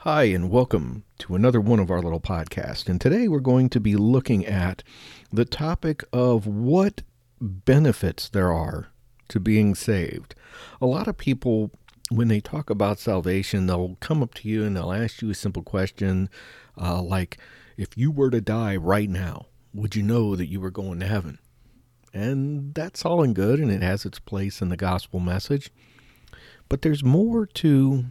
Hi, and welcome to another one of our little podcasts. And today we're going to be looking at the topic of what benefits there are to being saved. A lot of people, when they talk about salvation, they'll come up to you and they'll ask you a simple question like, if you were to die right now, would you know that you were going to heaven? And that's all and good, and it has its place in the gospel message. But there's more to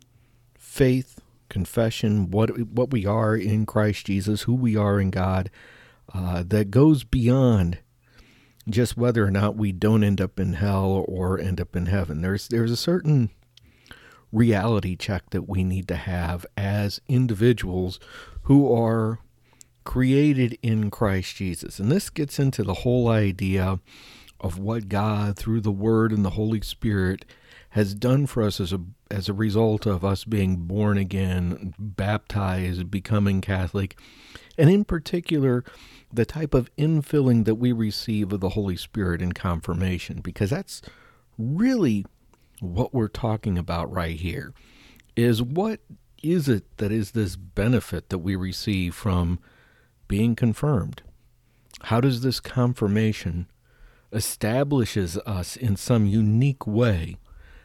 faith, confession, what we are in Christ Jesus, who we are in God, that goes beyond just whether or not we don't end up in hell or end up in heaven. There's a certain reality check that we need to have as individuals who are created in Christ Jesus. And this gets into the whole idea of what God, through the Word and the Holy Spirit, has done for us as a result of us being born again, baptized, becoming Catholic, and in particular, the type of infilling that we receive of the Holy Spirit in confirmation, because that's really what we're talking about right here, is what is it that is this benefit that we receive from being confirmed? How does this confirmation establishes us in some unique way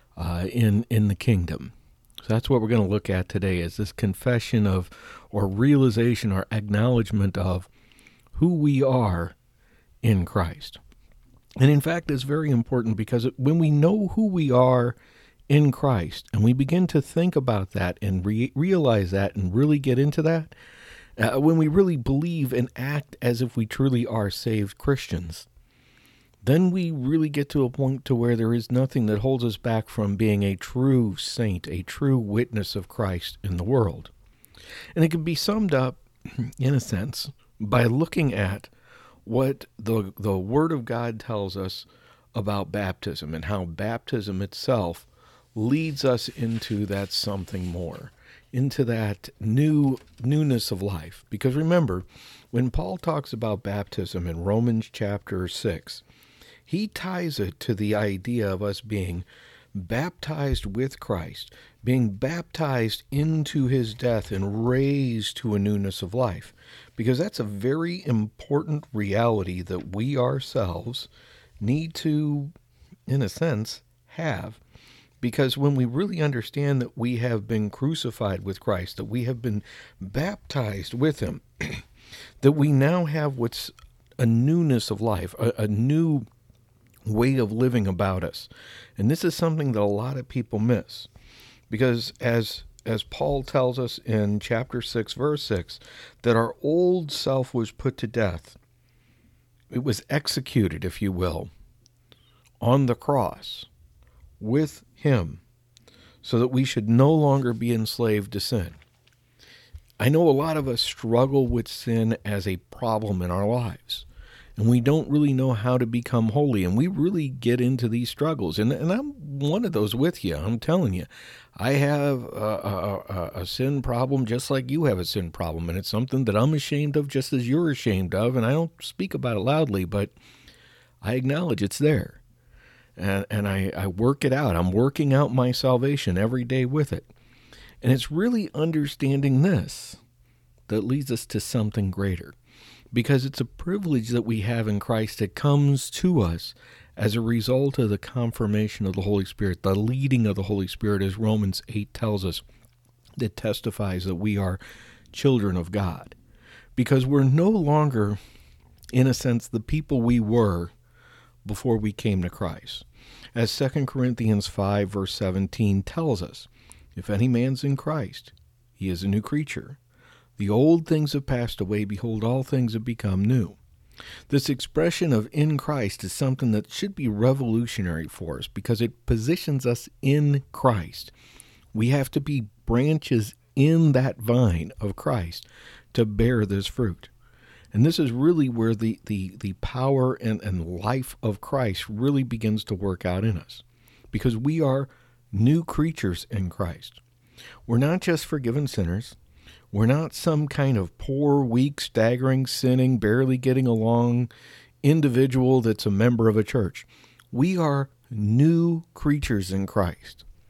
in the kingdom? So that's what we're going to look at today, is this confession of, or realization or acknowledgement of who we are in Christ. And in fact, it's very important, because when we know who we are in Christ and we begin to think about that and realize that and really get into that, when we really believe and act as if we truly are saved Christians, then we really get to a point to where there is nothing that holds us back from being a true saint, a true witness of Christ in the world. And it can be summed up, in a sense, by looking at what the Word of God tells us about baptism, and how baptism itself leads us into that something more, into that newness of life. Because remember, when Paul talks about baptism in Romans chapter 6, he ties it to the idea of us being baptized with Christ, being baptized into his death and raised to a newness of life. Because that's a very important reality that we ourselves need to, in a sense, have. Because when we really understand that we have been crucified with Christ, that we have been baptized with him, that we now have what's a newness of life, a new way of living about us. And this is something that a lot of people miss, because as Paul tells us in chapter 6, verse 6, that our old self was put to death. It was executed, if you will, on the cross with him, so that we should no longer be enslaved to sin. I know a lot of us struggle with sin as a problem in our lives, and we don't really know how to become holy, and we really get into these struggles. And I'm one of those with you. I'm telling you, I have a sin problem just like you have a sin problem, and it's something that I'm ashamed of just as you're ashamed of, and I don't speak about it loudly, but I acknowledge it's there, and I work it out. I'm working out my salvation every day with it. And it's really understanding this that leads us to something greater, because it's a privilege that we have in Christ that comes to us as a result of the confirmation of the Holy Spirit, the leading of the Holy Spirit, as Romans 8 tells us, that testifies that we are children of God. Because we're no longer, in a sense, the people we were before we came to Christ. As 2 Corinthians 5, verse 17 tells us, if any man's in Christ, he is a new creature. The old things have passed away, behold, all things have become new. This expression of in Christ is something that should be revolutionary for us, because it positions us in Christ. We have to be branches in that vine of Christ to bear this fruit. And this is really where the power and life of Christ really begins to work out in us, because we are new creatures in Christ. We're not just forgiven sinners. We're not some kind of poor, weak, staggering, sinning, barely getting along individual that's a member of a church. We are new creatures in Christ.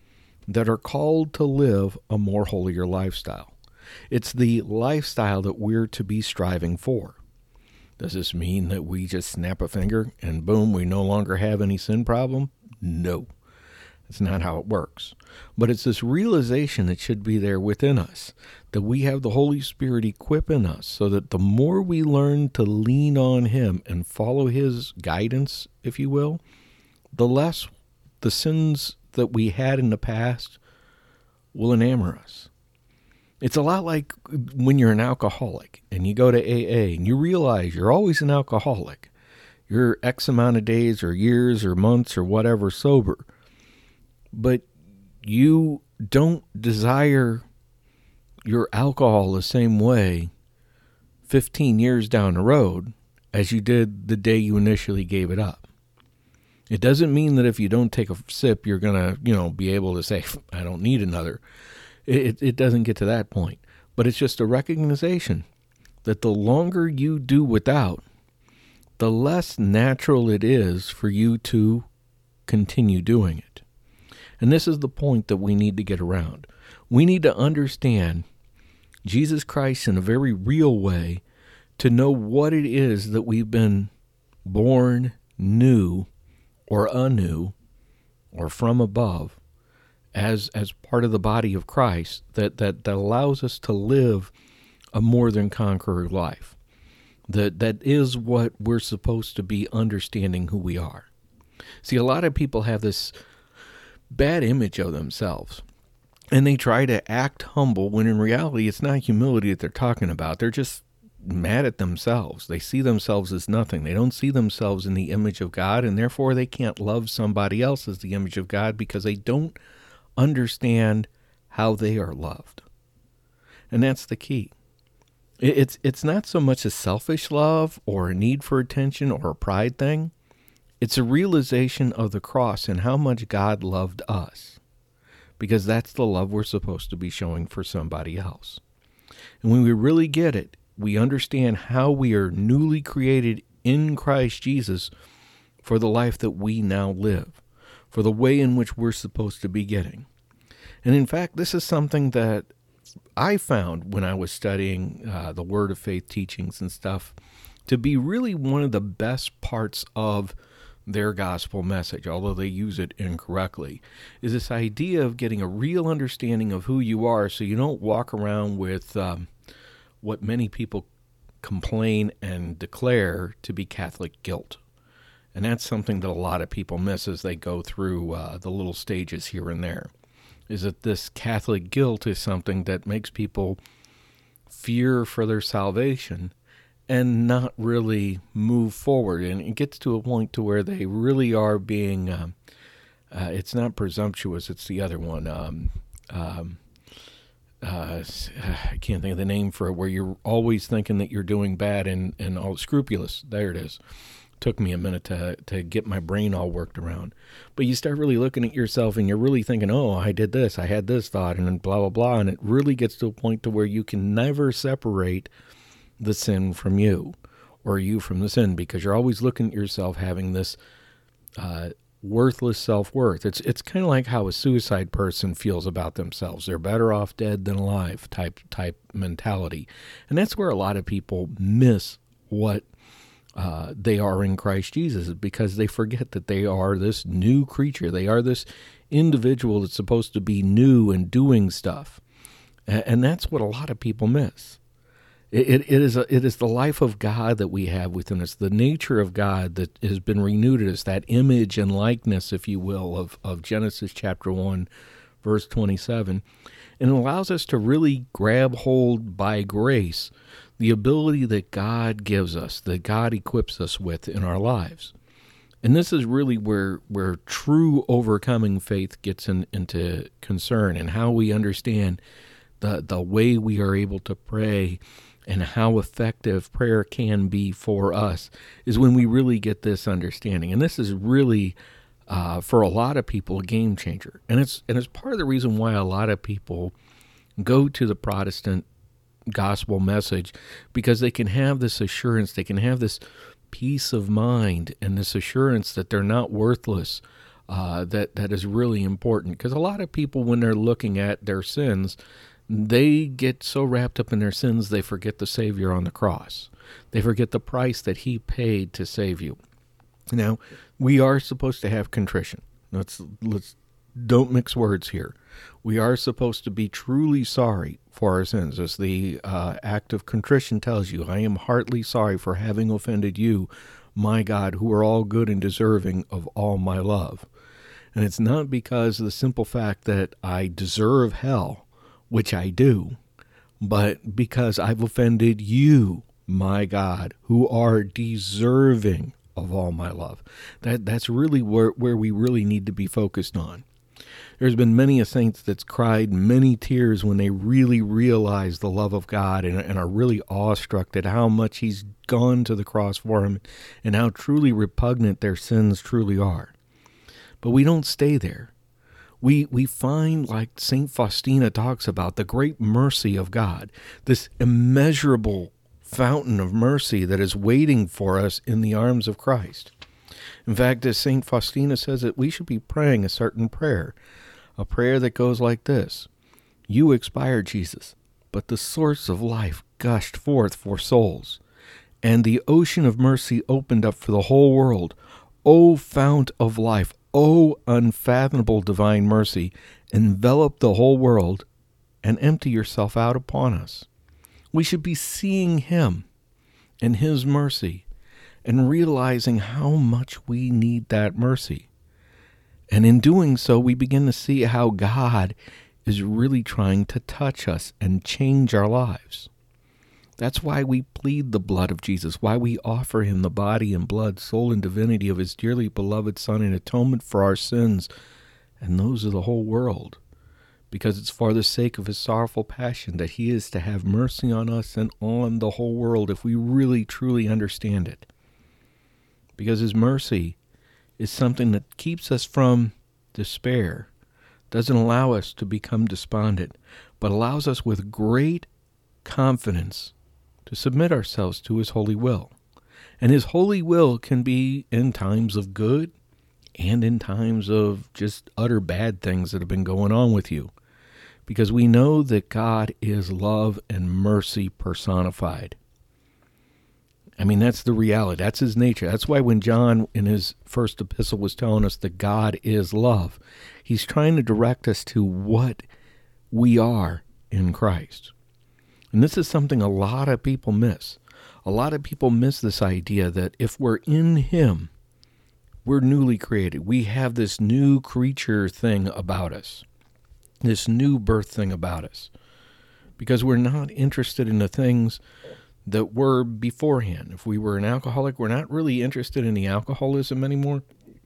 that are called to live a more holier lifestyle. It's the lifestyle that we're to be striving for. Does this mean that we just snap a finger and boom, we no longer have any sin problem? No, that's not how it works. But it's this realization that should be there within us, that we have the Holy Spirit equipping us so that the more we learn to lean on Him and follow His guidance, if you will, the less the sins that we had in the past will enamor us. It's a lot like when you're an alcoholic and you go to AA and you realize you're always an alcoholic. You're X amount of days or years or months or whatever sober. But you don't desire your alcohol the same way 15 years down the road as you did the day you initially gave it up. It doesn't mean that if you don't take a sip, you're going to, be able to say, I don't need another. It doesn't get to that point. But it's just a recognition that the longer you do without, the less natural it is for you to continue doing it. And this is the point that we need to get around. We need to understand Jesus Christ in a very real way to know what it is that we've been born new or anew or from above as part of the body of Christ that allows us to live a more than conqueror life. That is what we're supposed to be, understanding who we are. See, a lot of people have this bad image of themselves, and they try to act humble when in reality it's not humility that they're talking about. They're just mad at themselves. They see themselves as nothing. They don't see themselves in the image of God, and therefore they can't love somebody else as the image of God because they don't understand how they are loved. And that's the key. It's not so much a selfish love or a need for attention or a pride thing. It's a realization of the cross and how much God loved us, because that's the love we're supposed to be showing for somebody else. And when we really get it, we understand how we are newly created in Christ Jesus for the life that we now live, for the way in which we're supposed to be getting. And in fact, this is something that I found when I was studying the Word of Faith teachings and stuff to be really one of the best parts of their gospel message, although they use it incorrectly, is this idea of getting a real understanding of who you are so you don't walk around with what many people complain and declare to be Catholic guilt. And that's something that a lot of people miss as they go through the little stages here and there, is that this Catholic guilt is something that makes people fear for their salvation and not really move forward. And it gets to a point to where they really are being, it's not presumptuous, it's the other one. I can't think of the name for it, where you're always thinking that you're doing bad and all scrupulous. There it is. Took me a minute to get my brain all worked around. But you start really looking at yourself and you're really thinking, oh, I did this, I had this thought, and then blah, blah, blah. And it really gets to a point to where you can never separate the sin from you or you from the sin, because you're always looking at yourself having this worthless self-worth. It's kind of like how a suicide person feels about themselves. They're better off dead than alive type mentality. And that's where a lot of people miss what they are in Christ Jesus, because they forget that they are this new creature. They are this individual that's supposed to be new and doing stuff. And that's what a lot of people miss. It is the life of God that we have within us, the nature of God that has been renewed in us, that image and likeness, if you will, of Genesis chapter 1, verse 27. And it allows us to really grab hold by grace the ability that God gives us, that God equips us with in our lives. And this is really where true overcoming faith gets into concern, and how we understand the way we are able to pray and how effective prayer can be for us is when we really get this understanding. And this is really, for a lot of people, a game changer. And it's part of the reason why a lot of people go to the Protestant gospel message, because they can have this assurance, they can have this peace of mind and this assurance that they're not worthless that is really important. Because a lot of people, when they're looking at their sins, they get so wrapped up in their sins, they forget the Savior on the cross. They forget the price that he paid to save you. Now, we are supposed to have contrition. Let's don't mix words here. We are supposed to be truly sorry for our sins. As the act of contrition tells you, I am heartily sorry for having offended you, my God, who are all good and deserving of all my love. And it's not because of the simple fact that I deserve hell, which I do, but because I've offended you, my God, who are deserving of all my love. That's really where we really need to be focused on. There's been many a saints that's cried many tears when they really realize the love of God and are really awestruck at how much he's gone to the cross for them and how truly repugnant their sins truly are. But we don't stay there. We find, like St. Faustina talks about, the great mercy of God, this immeasurable fountain of mercy that is waiting for us in the arms of Christ. In fact, as St. Faustina says, that we should be praying a certain prayer, a prayer that goes like this: You expired, Jesus, but the source of life gushed forth for souls, and the ocean of mercy opened up for the whole world. O fount of life, O unfathomable divine mercy, envelop the whole world and empty yourself out upon us. We should be seeing him and his mercy and realizing how much we need that mercy. And in doing so, we begin to see how God is really trying to touch us and change our lives. That's why we plead the blood of Jesus, why we offer him the body and blood, soul and divinity of his dearly beloved Son in atonement for our sins and those of the whole world. Because it's for the sake of his sorrowful passion that he is to have mercy on us and on the whole world if we really truly understand it. Because his mercy is something that keeps us from despair, doesn't allow us to become despondent, but allows us with great confidence to submit ourselves to his holy will. And his holy will can be in times of good and in times of just utter bad things that have been going on with you. Because we know that God is love and mercy personified. I mean, that's the reality. That's his nature. That's why when John in his first epistle was telling us that God is love, he's trying to direct us to what we are in Christ. And this is something a lot of people miss. A lot of people miss this idea that if we're in him, we're newly created. We have this new creature thing about us, this new birth thing about us, because we're not interested in the things that were beforehand. If we were an alcoholic, we're not really interested in the alcoholism anymore,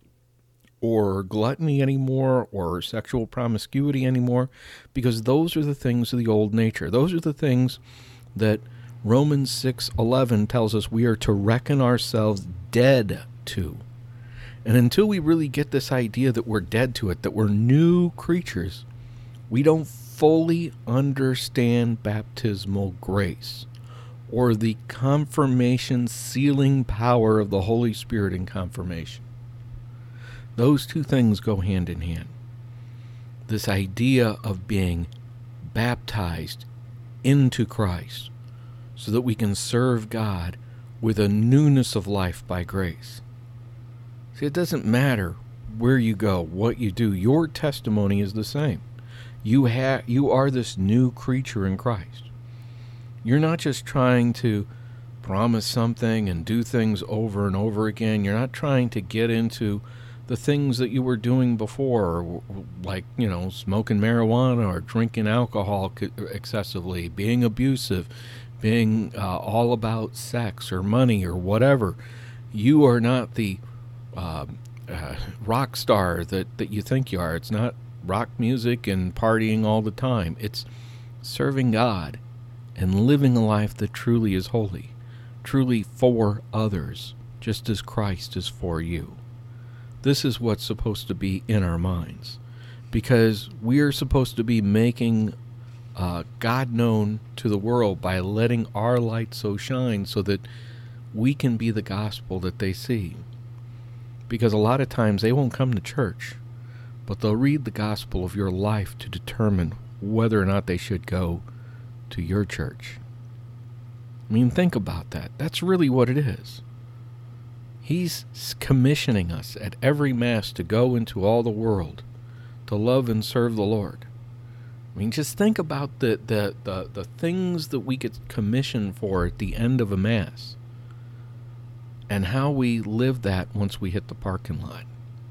or gluttony anymore, or sexual promiscuity anymore, because those are the things of the old nature. Those are the things that Romans 6:11 tells us we are to reckon ourselves dead to. And until we really get this idea that we're dead to it, that we're new creatures, we don't fully understand baptismal grace or the confirmation sealing power of the Holy Spirit in confirmation. Those two things go hand in hand. This idea of being baptized into Christ so that we can serve God with a newness of life by grace. See, it doesn't matter where you go, what you do. Your testimony is the same. You are this new creature in Christ. You're not just trying to promise something and do things over and over again. You're not trying to get into the things that you were doing before, like, smoking marijuana or drinking alcohol excessively, being abusive, being all about sex or money or whatever. You are not the rock star that you think you are. It's not rock music and partying all the time. It's serving God and living a life that truly is holy, truly for others, just as Christ is for you. This is what's supposed to be in our minds, because we are supposed to be making God known to the world by letting our light so shine so that we can be the gospel that they see. Because a lot of times they won't come to church, but they'll read the gospel of your life to determine whether or not they should go to your church. I mean, think about that. That's really what it is. He's commissioning us at every Mass to go into all the world, to love and serve the Lord. I mean, just think about the things that we get commissioned for at the end of a Mass, and how we live that once we hit the parking lot.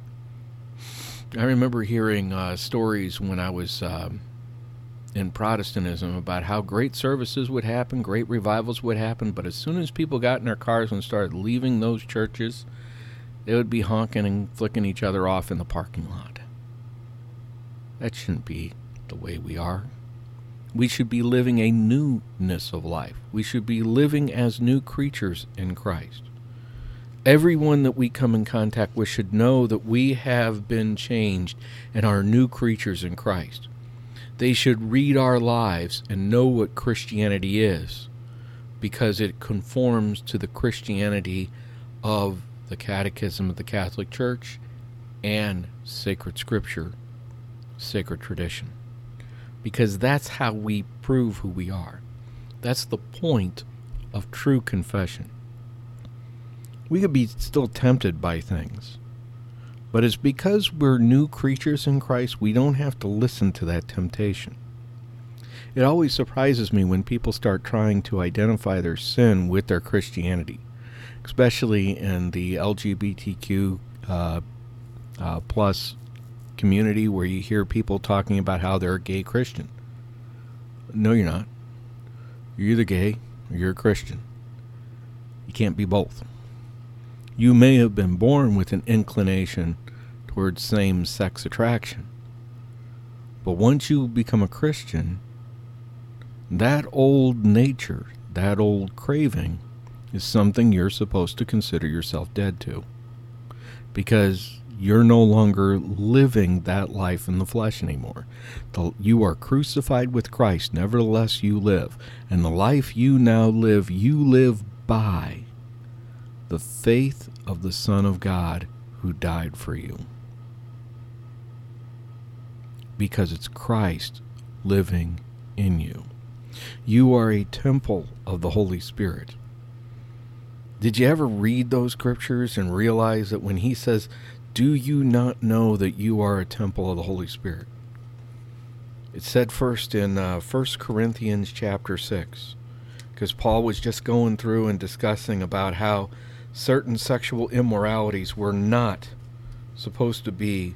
I remember hearing stories when I was in Protestantism about how great services would happen, great revivals would happen, but as soon as people got in their cars and started leaving those churches, they would be honking and flicking each other off in the parking lot. That shouldn't be the way we are. We should be living a newness of life. We should be living as new creatures in Christ. Everyone that we come in contact with should know that we have been changed and are new creatures in Christ. They should read our lives and know what Christianity is, because it conforms to the Christianity of the Catechism of the Catholic Church and sacred scripture, sacred tradition. Because that's how we prove who we are. That's the point of true confession. We could be still tempted by things, but it's because we're new creatures in Christ, we don't have to listen to that temptation. It always surprises me when people start trying to identify their sin with their Christianity, especially in the LGBTQ plus community, where you hear people talking about how they're a gay Christian. No, you're not. You're either gay or you're a Christian. You can't be both. You may have been born with an inclination towards same-sex attraction, but once you become a Christian, that old nature, that old craving, is something you're supposed to consider yourself dead to, because you're no longer living that life in the flesh anymore. You are crucified with Christ, nevertheless you live, and the life you now live, you live by the faith of the Son of God who died for you. Because it's Christ living in you. You are a temple of the Holy Spirit. Did you ever read those scriptures and realize that when he says, "Do you not know that you are a temple of the Holy Spirit?" It's said first in 1 Corinthians chapter 6, because Paul was just going through and discussing about how certain sexual immoralities were not supposed to be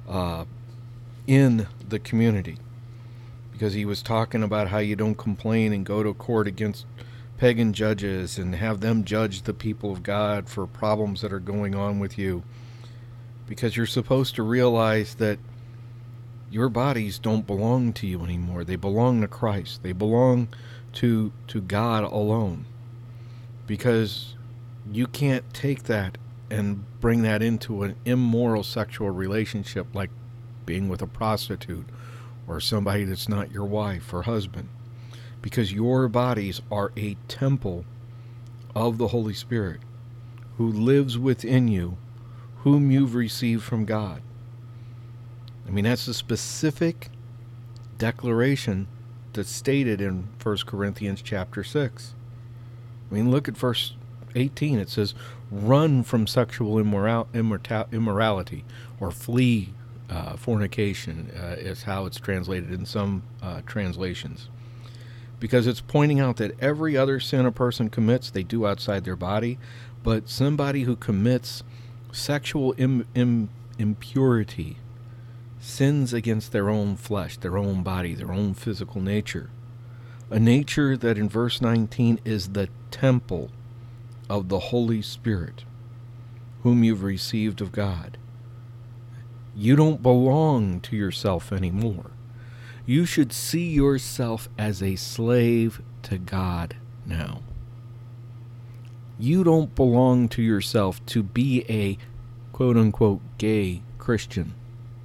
in the community, because he was talking about how you don't complain and go to court against pagan judges and have them judge the people of God for problems that are going on with you, because you're supposed to realize that your bodies don't belong to you anymore. They belong to Christ. They belong to God alone, because you can't take that and bring that into an immoral sexual relationship like being with a prostitute or somebody that's not your wife or husband, because your bodies are a temple of the Holy Spirit who lives within you, whom you've received from God. I mean, that's a specific declaration that's stated in 1 Corinthians chapter 6. I mean, look at verse 18. It says, "Run from sexual immorality," or flee fornication, is how it's translated in some translations. Because it's pointing out that every other sin a person commits, they do outside their body, but somebody who commits sexual impurity sins against their own flesh, their own body, their own physical nature. A nature that in verse 19 is the temple of the Holy Spirit, whom you've received of God. You don't belong to yourself anymore. You should see yourself as a slave to God now. You don't belong to yourself to be a quote-unquote gay Christian.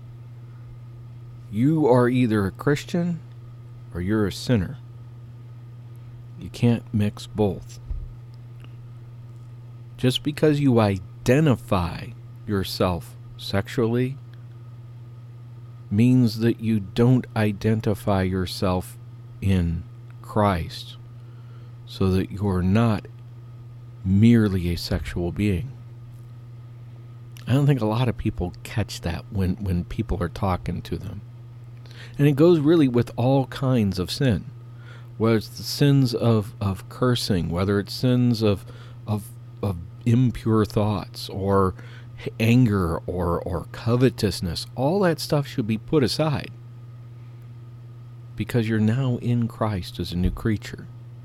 You are either a Christian or you're a sinner. You can't mix both. Just because you identify yourself sexually means that you don't identify yourself in Christ, so that you're not merely a sexual being. I don't think a lot of people catch that when people are talking to them. And it goes really with all kinds of sin, whether it's the sins of cursing, whether it's sins of impure thoughts, or anger, or covetousness. All that stuff should be put aside, because you're now in Christ as a new creature.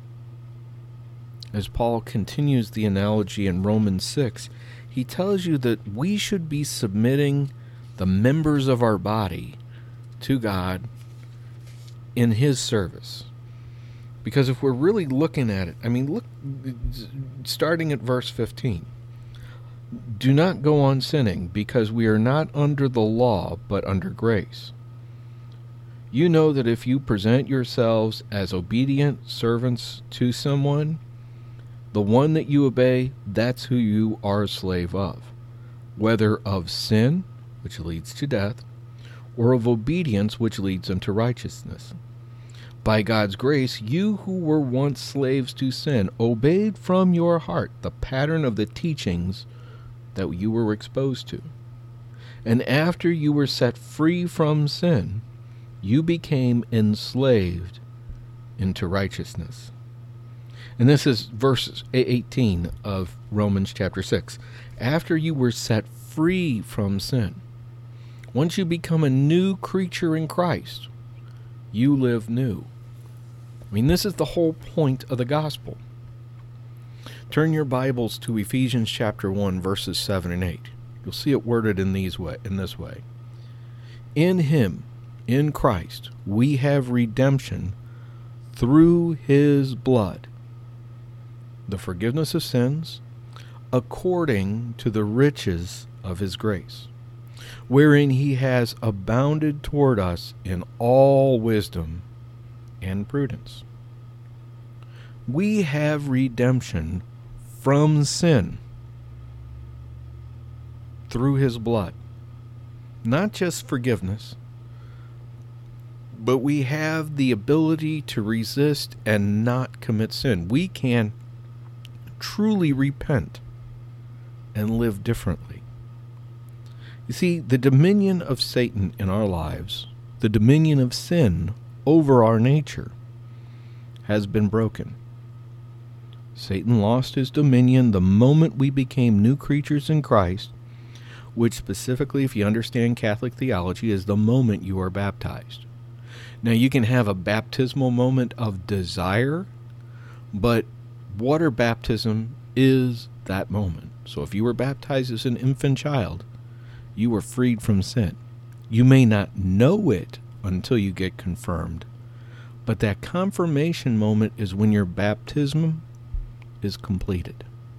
As Paul continues the analogy in Romans 6, he tells you that we should be submitting the members of our body to God in His service. Because if we're really looking at it, look, starting at verse 15. Do not go on sinning, because we are not under the law, but under grace. You know that if you present yourselves as obedient servants to someone, the one that you obey, that's who you are a slave of, whether of sin, which leads to death, or of obedience, which leads unto righteousness. By God's grace, you who were once slaves to sin obeyed from your heart the pattern of the teachings that you were exposed to. And after you were set free from sin, you became enslaved into righteousness. And this is verse 18 of Romans chapter 6. After you were set free from sin, once you become a new creature in Christ, you live new. This is the whole point of the gospel. Turn your Bibles to Ephesians chapter 1, verses 7 and 8. You'll see it worded in this way. In Him, in Christ, we have redemption through His blood, the forgiveness of sins, according to the riches of His grace, wherein He has abounded toward us in all wisdom and prudence. We have redemption from sin through His blood. Not just forgiveness, but we have the ability to resist and not commit sin. We can truly repent and live differently. You see, the dominion of Satan in our lives, the dominion of sin over our nature, has been broken. Satan lost his dominion the moment we became new creatures in Christ, which specifically, if you understand Catholic theology, is the moment you are baptized. Now, you can have a baptismal moment of desire, but water baptism is that moment. So if you were baptized as an infant child, you were freed from sin. You may not know it until you get confirmed, but that confirmation moment is when your baptism is completed.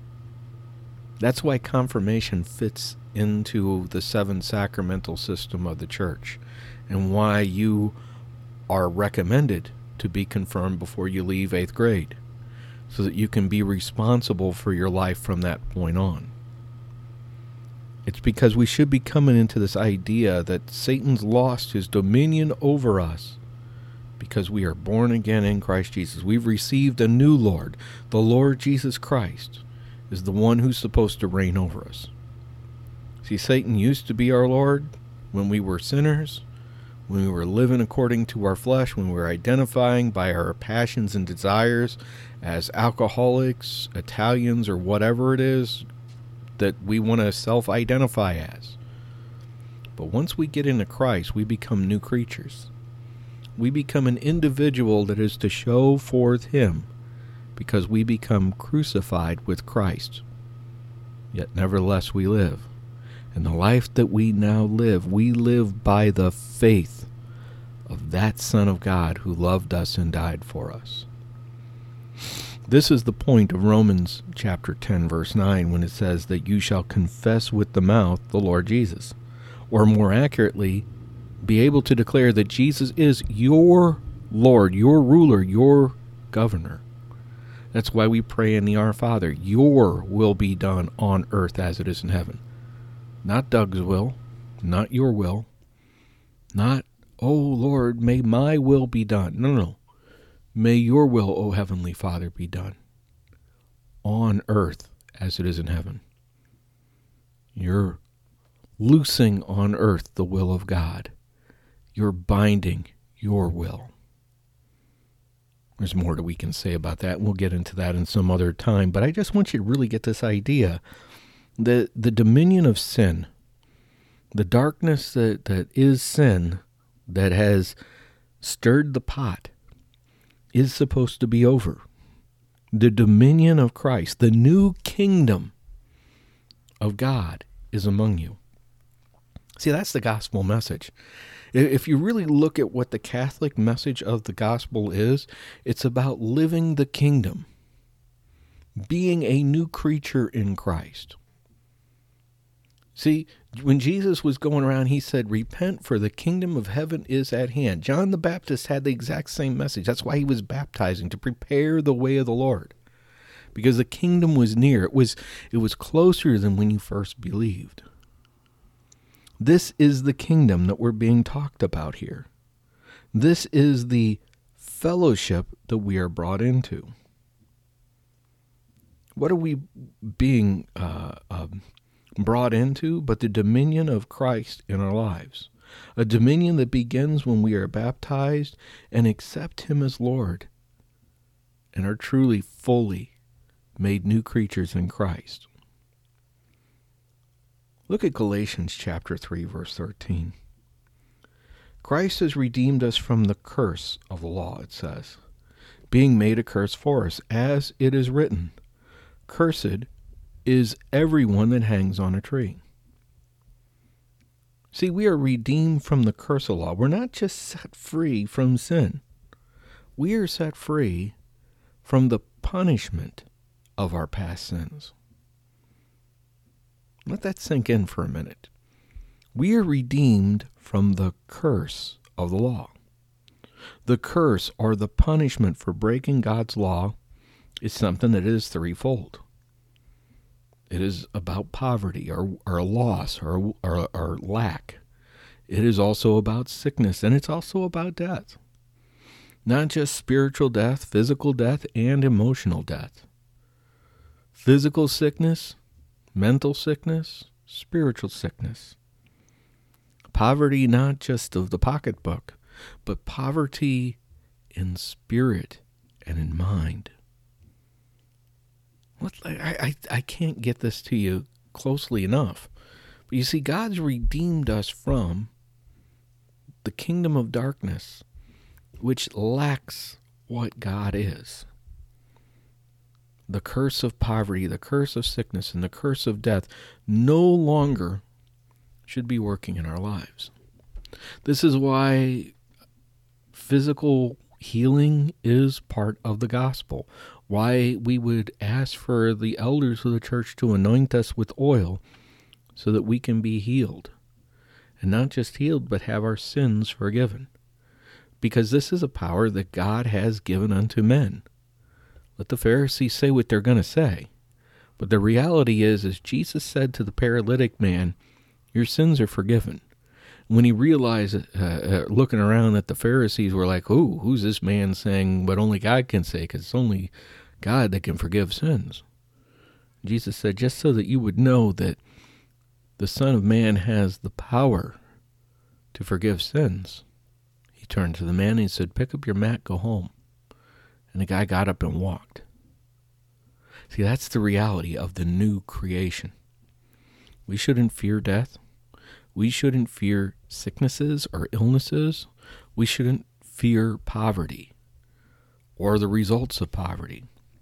That's why confirmation fits into the 7 sacramental system of the church, and why you are recommended to be confirmed before you leave 8th grade, so that you can be responsible for your life from that point on. It's because we should be coming into this idea that Satan's lost his dominion over us because we are born again in Christ Jesus. We've received a new Lord. The Lord Jesus Christ is the one who's supposed to reign over us. See, Satan used to be our Lord when we were sinners, when we were living according to our flesh, when we were identifying by our passions and desires as alcoholics, Italians, or whatever it is that we want to self-identify as. But once we get into Christ, we become new creatures. We become an individual that is to show forth Him, because we become crucified with Christ. Yet nevertheless we live. And the life that we now live, we live by the faith of that Son of God who loved us and died for us. This is the point of Romans chapter 10, verse 9, when it says that you shall confess with the mouth the Lord Jesus. Or more accurately, be able to declare that Jesus is your Lord, your ruler, your governor. That's why we pray in the Our Father, your will be done on earth as it is in heaven. Not Doug's will, not your will, not, oh Lord, may my will be done. No. May your will, O Heavenly Father, be done on earth as it is in heaven. You're loosing on earth the will of God. You're binding your will. There's more that we can say about that. We'll get into that in some other time. But I just want you to really get this idea. The dominion of sin, the darkness that is sin, that has stirred the pot, is supposed to be over. The dominion of Christ, the new kingdom of God, is among you. See, that's the gospel message. If you really look at what the Catholic message of the gospel is, it's about living the kingdom, being a new creature in Christ. See, when Jesus was going around, he said, repent, for the kingdom of heaven is at hand. John the Baptist had the exact same message. That's why he was baptizing, to prepare the way of the Lord, because the kingdom was near. It was closer than when you first believed. This is the kingdom that we're being talked about here. This is the fellowship that we are brought into. What are we being brought into but the dominion of Christ in our lives? A dominion that begins when we are baptized and accept Him as Lord and are truly, fully made new creatures in Christ. Look at Galatians chapter 3, verse 13. Christ has redeemed us from the curse of the law, it says, being made a curse for us, as it is written, cursed is everyone that hangs on a tree. See, we are redeemed from the curse of law. We're not just set free from sin. We are set free from the punishment of our past sins. Let that sink in for a minute. We are redeemed from the curse of the law. The curse, or the punishment for breaking God's law, is something that is threefold. It is about poverty, or loss, or lack. It is also about sickness, and it's also about death. Not just spiritual death, physical death, and emotional death. Physical sickness, mental sickness, spiritual sickness. Poverty not just of the pocketbook, but poverty in spirit and in mind. I can't get this to you closely enough. But you see, God's redeemed us from the kingdom of darkness, which lacks what God is. The curse of poverty, the curse of sickness, and the curse of death no longer should be working in our lives. This is why physical healing is part of the gospel. Why we would ask for the elders of the church to anoint us with oil so that we can be healed. And not just healed, but have our sins forgiven. Because this is a power that God has given unto men. Let the Pharisees say what they're going to say. But the reality is, as Jesus said to the paralytic man, your sins are forgiven. When he realized, looking around, that the Pharisees were like, oh, who's this man saying what only God can say? Because it's only God that can forgive sins. Jesus said, just so that you would know that the Son of Man has the power to forgive sins. He turned to the man and he said, pick up your mat, go home. And the guy got up and walked. See, that's the reality of the new creation. We shouldn't fear death. We shouldn't fear sicknesses or illnesses. We shouldn't fear poverty or the results of poverty.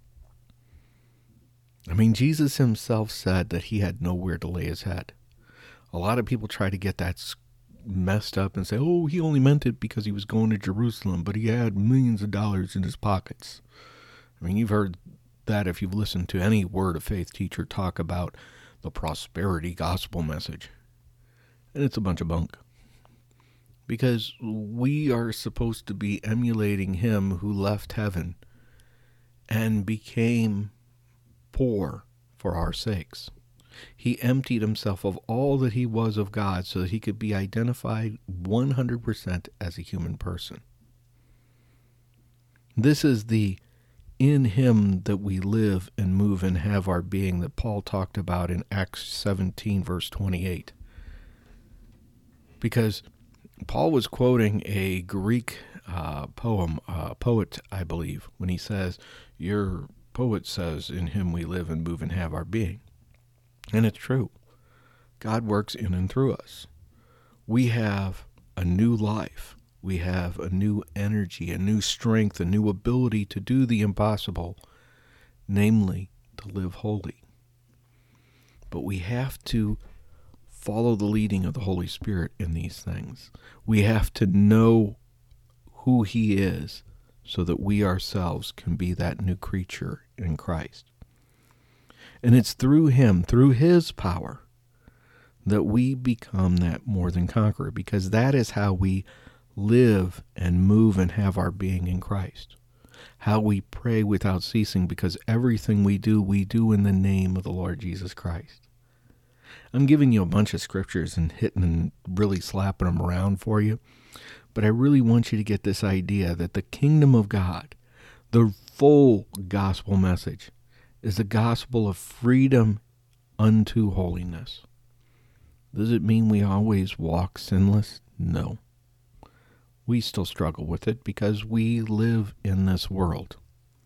I mean, Jesus himself said that he had nowhere to lay his head. A lot of people try to get that messed up and say, oh, he only meant it because he was going to Jerusalem, but he had millions of dollars in his pockets. I mean, you've heard that if you've listened to any Word of Faith teacher talk about the prosperity gospel message. And it's a bunch of bunk. Because we are supposed to be emulating him who left heaven and became poor for our sakes. He emptied himself of all that he was of God so that he could be identified 100% as a human person. This is the in him that we live and move and have our being that Paul talked about in Acts 17, verse 28. Because Paul was quoting a Greek poet, I believe, when he says, your poet says, in him we live and move and have our being. And it's true. God works in and through us. We have a new life. We have a new energy, a new strength, a new ability to do the impossible, namely, to live holy. But we have to follow the leading of the Holy Spirit in these things. We have to know who he is so that we ourselves can be that new creature in Christ. And it's through him, through his power, that we become that more than conqueror, because that is how we live and move and have our being in Christ. How we pray without ceasing, because everything we do in the name of the Lord Jesus Christ. I'm giving you a bunch of scriptures and hitting and really slapping them around for you, but I really want you to get this idea that the kingdom of God, the full gospel message, is the gospel of freedom unto holiness. Does it mean we always walk sinless? No. We still struggle with it because we live in this world.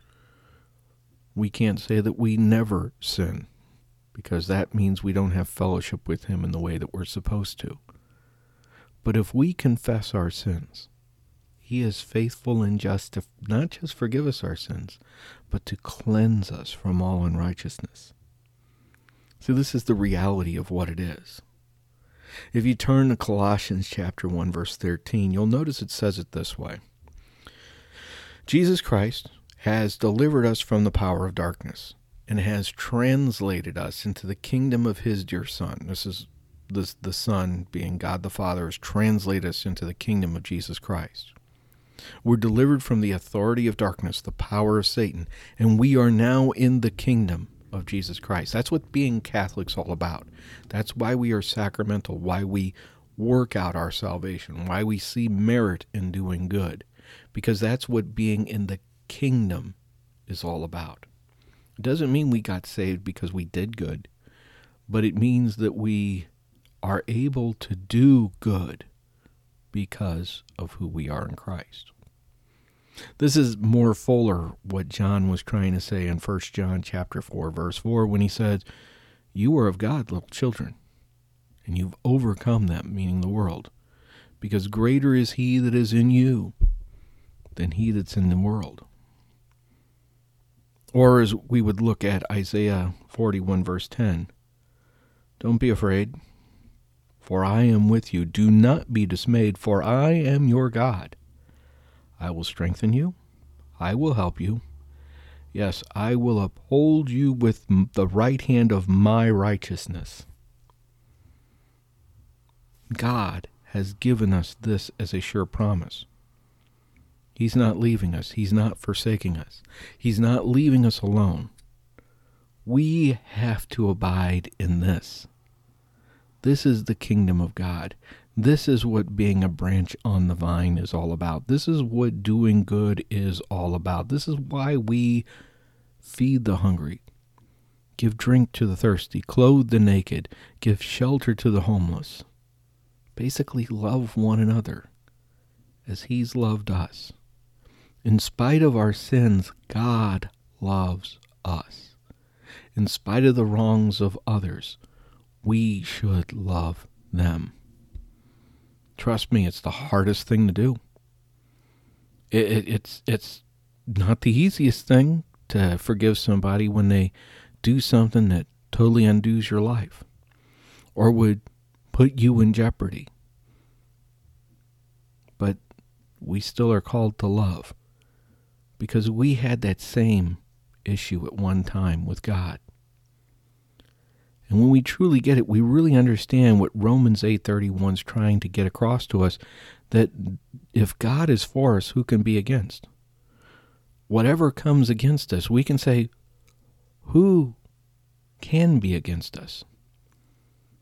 We can't say that we never sin, because that means we don't have fellowship with him in the way that we're supposed to. But if we confess our sins, he is faithful and just to not just forgive us our sins, but to cleanse us from all unrighteousness. So this is the reality of what it is. If you turn to Colossians chapter 1, verse 13, you'll notice it says it this way. Jesus Christ has delivered us from the power of darkness and has translated us into the kingdom of his dear Son. This is the Son, being God the Father, has translated us into the kingdom of Jesus Christ. We're delivered from the authority of darkness, the power of Satan, and we are now in the kingdom of Jesus Christ. That's what being Catholic's all about. That's why we are sacramental, why we work out our salvation, why we see merit in doing good, because that's what being in the kingdom is all about. It doesn't mean we got saved because we did good, but it means that we are able to do good because of who we are in Christ. This is more fuller what John was trying to say in 1 John chapter 4, verse 4, when he said, you are of God, little children, and you've overcome them, meaning the world, because greater is he that is in you than he that's in the world. Or as we would look at Isaiah 41, verse 10, don't be afraid, for I am with you. Do not be dismayed, for I am your God. I will strengthen you. I will help you. Yes, I will uphold you with the right hand of my righteousness. God has given us this as a sure promise. He's not leaving us. He's not forsaking us. He's not leaving us alone. We have to abide in this. This is the kingdom of God. This is what being a branch on the vine is all about. This is what doing good is all about. This is why we feed the hungry, give drink to the thirsty, clothe the naked, give shelter to the homeless. Basically, love one another as he's loved us. In spite of our sins, God loves us. In spite of the wrongs of others, we should love them. Trust me, it's the hardest thing to do. It's not the easiest thing to forgive somebody when they do something that totally undoes your life or would put you in jeopardy. But we still are called to love because we had that same issue at one time with God. And when we truly get it, we really understand what Romans 8:31 is trying to get across to us, that if God is for us, who can be against? Whatever comes against us, we can say, who can be against us?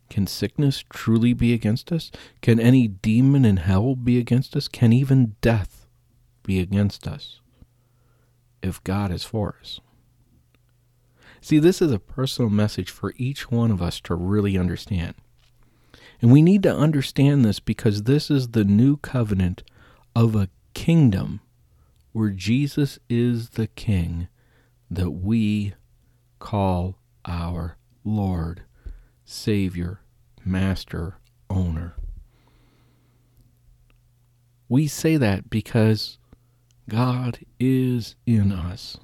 Can sickness truly be against us? Can any demon in hell be against us? Can even death be against us if God is for us? See, this is a personal message for each one of us to really understand. And we need to understand this because this is the new covenant of a kingdom where Jesus is the King that we call our Lord, Savior, Master, Owner. We say that because God is in us.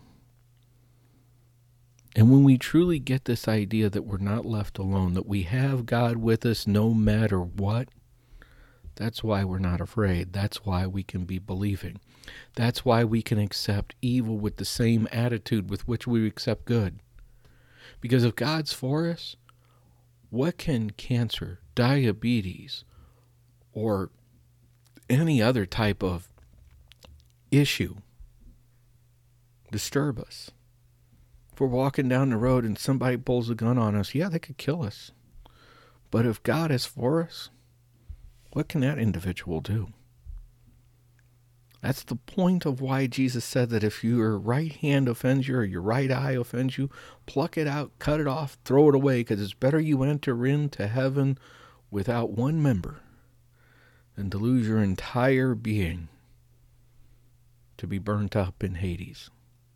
And when we truly get this idea that we're not left alone, that we have God with us no matter what, that's why we're not afraid. That's why we can be believing. That's why we can accept evil with the same attitude with which we accept good. Because if God's for us, what can cancer, diabetes, or any other type of issue disturb us? If we're walking down the road and somebody pulls a gun on us, yeah, they could kill us. But if God is for us, what can that individual do? That's the point of why Jesus said that if your right hand offends you or your right eye offends you, pluck it out, cut it off, throw it away, because it's better you enter into heaven without one member than to lose your entire being to be burnt up in Hades.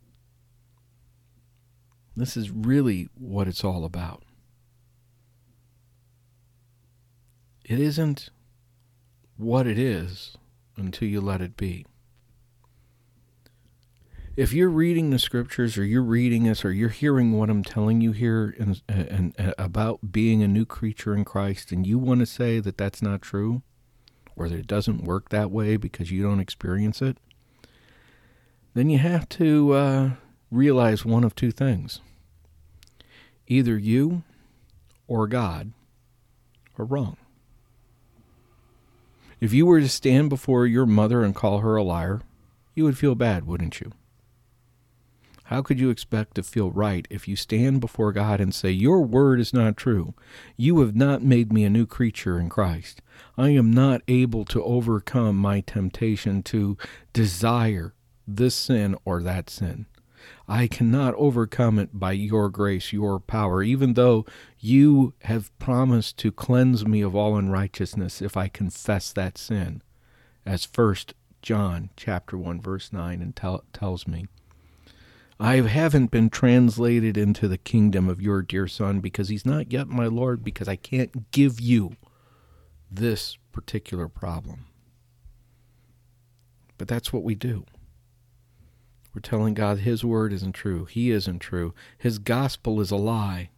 This is really what it's all about. It isn't what it is until you let it be. If you're reading the scriptures or you're reading this or you're hearing what I'm telling you here and about being a new creature in Christ and you want to say that that's not true or that it doesn't work that way because you don't experience it, then you have to realize one of two things. Either you or God are wrong. If you were to stand before your mother and call her a liar, you would feel bad, wouldn't you? How could you expect to feel right if you stand before God and say, your word is not true. You have not made me a new creature in Christ. I am not able to overcome my temptation to desire this sin or that sin. I cannot overcome it by your grace, your power, even though you have promised to cleanse me of all unrighteousness if I confess that sin, as 1 John chapter 1, verse 9 tells me. I haven't been translated into the kingdom of your dear Son because he's not yet my Lord, because I can't give you this particular problem. But that's what we do. We're telling God his word isn't true. He isn't true. His gospel is a lie.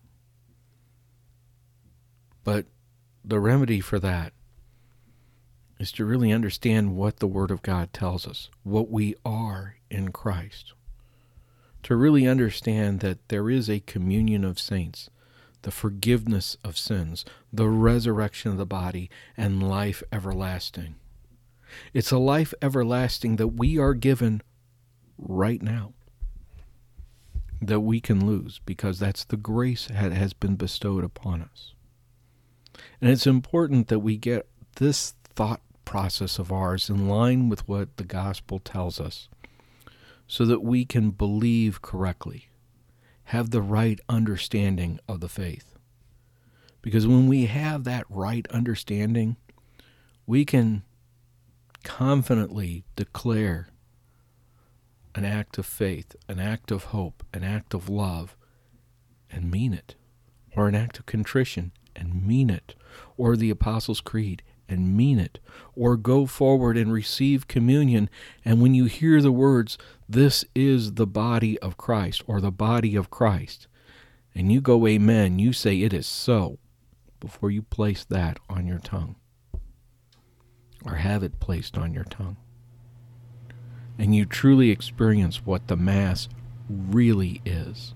But the remedy for that is to really understand what the word of God tells us, what we are in Christ. To really understand that there is a communion of saints, the forgiveness of sins, the resurrection of the body, and life everlasting. It's a life everlasting that we are given right now, that we can lose because that's the grace that has been bestowed upon us. And it's important that we get this thought process of ours in line with what the gospel tells us so that we can believe correctly, have the right understanding of the faith. Because when we have that right understanding, we can confidently declare an act of faith, an act of hope, an act of love, and mean it. Or an act of contrition, and mean it. Or the Apostles' Creed, and mean it. Or go forward and receive communion, and when you hear the words, this is the body of Christ, or the body of Christ, and you go amen, you say it is so, before you place that on your tongue. Or have it placed on your tongue. And you truly experience what the Mass really is.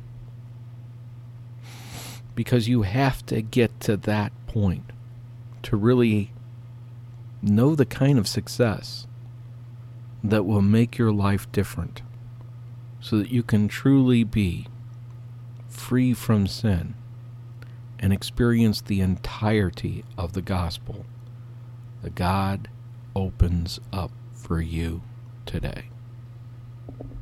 Because you have to get to that point to really know the kind of success that will make your life different, so that you can truly be free from sin and experience the entirety of the gospel that God opens up for you today.